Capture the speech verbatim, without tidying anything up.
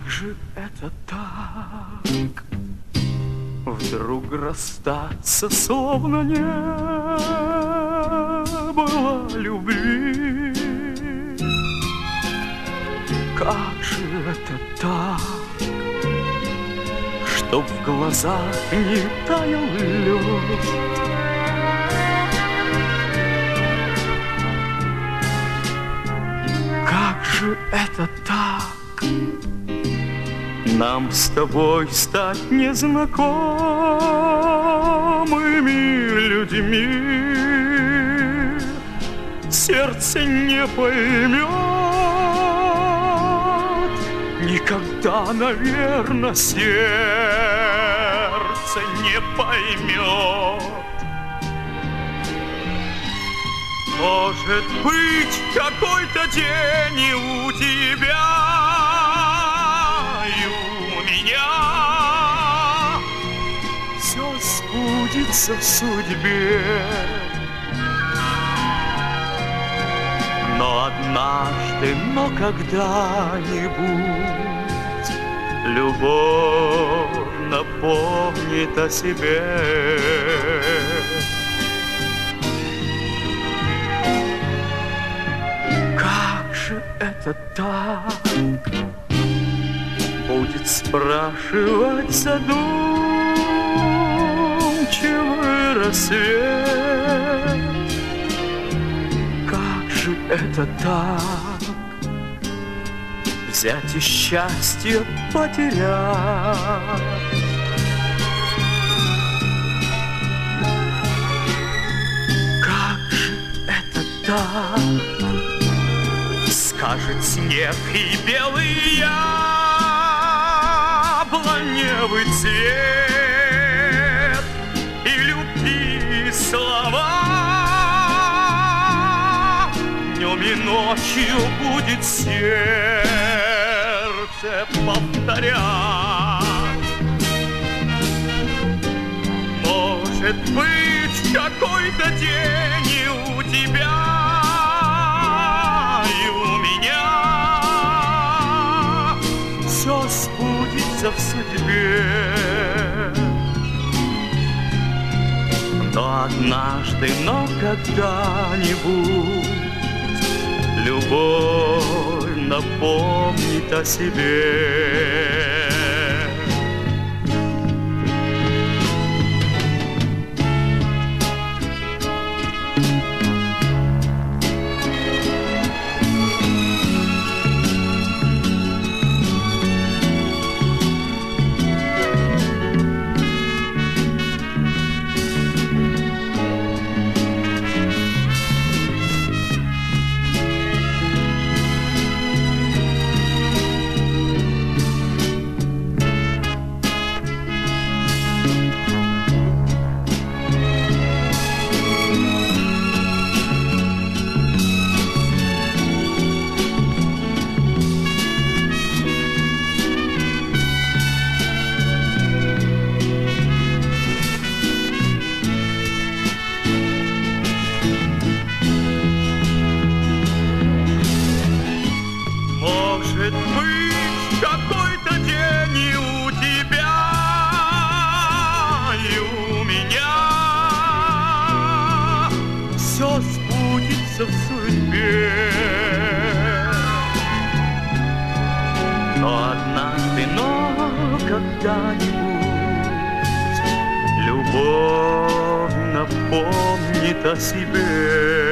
же это так? Вдруг расстаться, словно не было любви. Как же это так, чтоб в глазах не таял лед? Как же это так, нам с тобой стать незнакомыми людьми? Сердце не поймет, никогда, наверное, сердце не поймет. Может быть, какой-то день и у тебя, и у меня все сбудется в судьбе. Но однажды, но когда-нибудь любовь напомнит о себе. Как же это так? Будет спрашивать задумчивый рассвет. Как же это так? Взять и счастье потерять. Как же это так? Скажет снег и белый яблоневый цвет, и любви слова днем и ночью будет сердце повторять. Может быть, какой-то день и у тебя, все сбудется в судьбе. Но однажды, но когда-нибудь любовь напомнит о себе. Может быть, какой-то день и у тебя, и у меня все сбудется в судьбе. Но однажды, но когда-нибудь любовь напомнит о себе.